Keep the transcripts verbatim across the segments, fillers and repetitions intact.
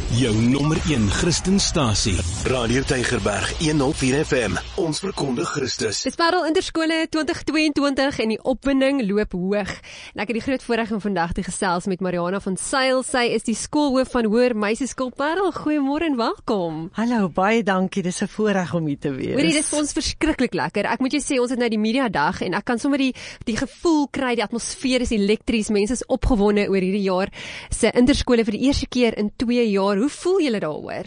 Jou nommer een Christenstasie. Radio Tygerberg one oh four F M. Ons verkondig Christus. Dis Parel Interskole twintig tweeëntwintig en die opwinding loop hoog. En ek het die groot voorreg om vandag te gesels met Mariana van Sail. Sy is die skoolhoof van Hoër Meisieskool Parel. Goeiemôre en welkom. Hallo, baie dankie. Dis 'n voorreg om hier te wees. Hoorie, dit is vir ons verskriklik lekker. Ek moet jou sê, ons het nou die media dag en ek kan sommer die die gevoel kry, die atmosfeer is elektries. Mense is opgewonde oor hierdie jaar se interskole vir die eerste keer in twee jaar. Hoe voel julle daaroor?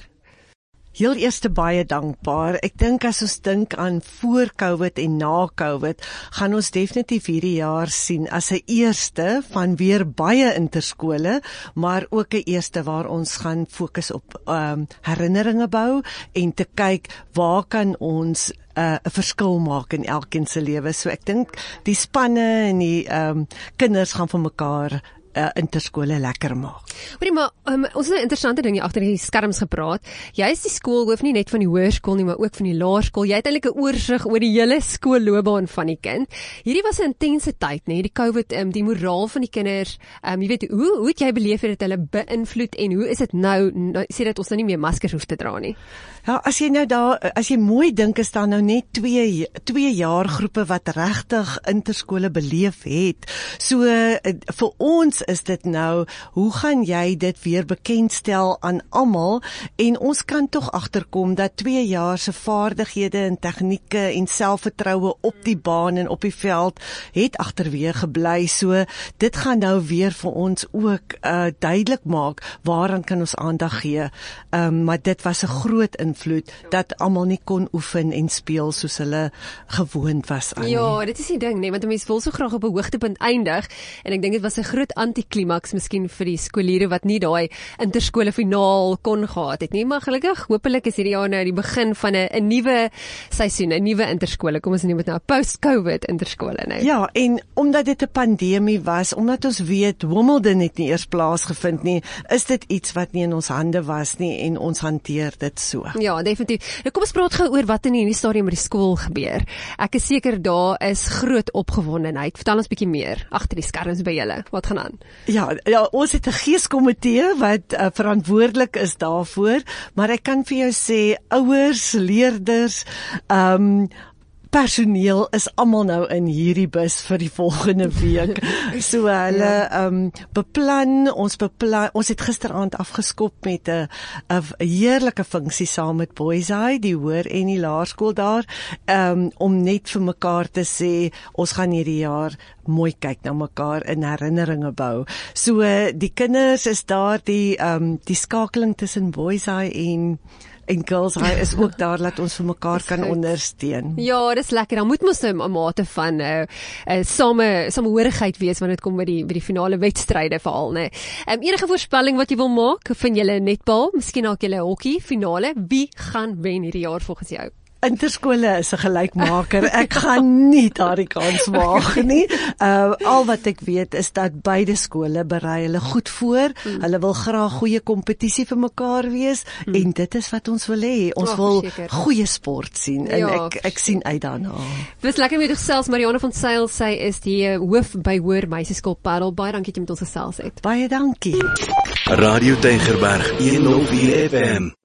Heel eerste baie dankbaar. Ek dink as ons dink aan voor Covid en na Covid, gaan ons definitief hierdie jaar sien as 'n eerste van weer baie interskole, maar ook 'n eerste waar ons gaan fokus op um, herinneringe bou en te kyk waar kan ons 'n uh, verskil maak in elkeen se lewe. So ek dink die spanne en die um, kinders gaan vir mekaar Uh, interskole lekker maak. Hoorie, maar um, ons het 'n interessante ding hier agter die skerms gepraat. Jy is die skoolhoof nie net van die hoërskool nie, maar ook van die laerskool. Jy het eintlik 'n oorsig oor die hele skoolloopbaan van die kind. Hierdie was 'n intense tyd, nê? Die Covid, um, die moraal van die kinders. Um, jy weet, hoe hoe het jy beleef dit hulle beïnvloed en hoe is dit nou, nou sê dat ons nou nie meer maskers hoef te dra nie? Ja, as jy nou daar, as jy mooi dink, is daar nou net twee twee jaar groepe wat regtig interskole beleef het. So uh, vir ons is dit nou, hoe gaan jy dit weer bekendstel aan almal, en ons kan tog agterkom dat twee jaar se vaardighede en tegnieke en selfvertroue op die baan en op die veld het agterweë gebly. So dit gaan nou weer vir ons ook uh, duidelik maak waaraan kan ons aandag gee. Um, maar dit was 'n groot invloed dat almal nie kon oefen en speel soos hulle gewoond was aan. Ja, dit is die ding, nee, want mense wil so graag op 'n hoogtepunt eindig en ek dink dit was 'n groot antiklimaks miskien vir die skooliere wat nie daai interskole finaal kon gehad het nie, maar gelukkig, hopelik is hierdie jaar nou die begin van 'n 'n nuwe seisoen, 'n nuwe interskole. Kom ons neem dit nou post-Covid interskole nou. Ja, en omdat dit 'n pandemie was, omdat ons weet Wimbledon het nie eers plaasgevind nie, is dit iets wat nie in ons hande was nie en ons hanteer dit so. Ja, definitief. Nou kom ons praat gou oor wat in hierdie stadium met die skool gebeur. Ek is seker daar is groot opgewondenheid. Vertel ons bietjie meer agter die skerms by julle. Wat gaan aan? Ja, ja, ons het 'n geeskomitee wat uh, verantwoordelik is daarvoor, maar ek kan vir jou sê ouers, leerders, ehm um, personeel is almal nou in hierdie bus vir die volgende week. So hulle um, beplan, ons beplan, ons het gisteraand afgeskop met 'n 'n heerlike funksie saam met Boys High, die hoër en die laerskool daar, um, om net vir mekaar te sê, ons gaan hierdie jaar mooi kyk na mekaar in herinneringe bou. So die kinders is daar, die um, die skakeling tussen Boys High en en Girls High is ook daar, laat ons vir mekaar kan ondersteun. Ja, dis lekker. Dan moet mos 'n mate van 'n uh, uh, same samehorigheid wees wanneer dit kom by die by die finale wedstryde veral, né? Ehm um, enige voorspelling wat jy wil maak? Vind julle netbal, miskien ook julle hokkie finale? Wie gaan wen hierdie jaar volgens jou? Interskole is 'n gelykmaker. Ek gaan nie daardie kans waag nie. Uh, al wat ek weet is dat beide skole berei hulle goed voor. Mm. Hulle wil graag goeie kompetisie vir mekaar wees mm. en dit is wat ons wil hê. Ons oh, wil verseker. goeie sport sien en ja, ek ek sien uit daarna. Dis lekker met jou gesels, Mariana van Sail. Sy is die hoof by Hoër Meisieskool Parel. Baie dankie dat jy met ons gesels het. Baie dankie. Radio Tygerberg one oh four F M.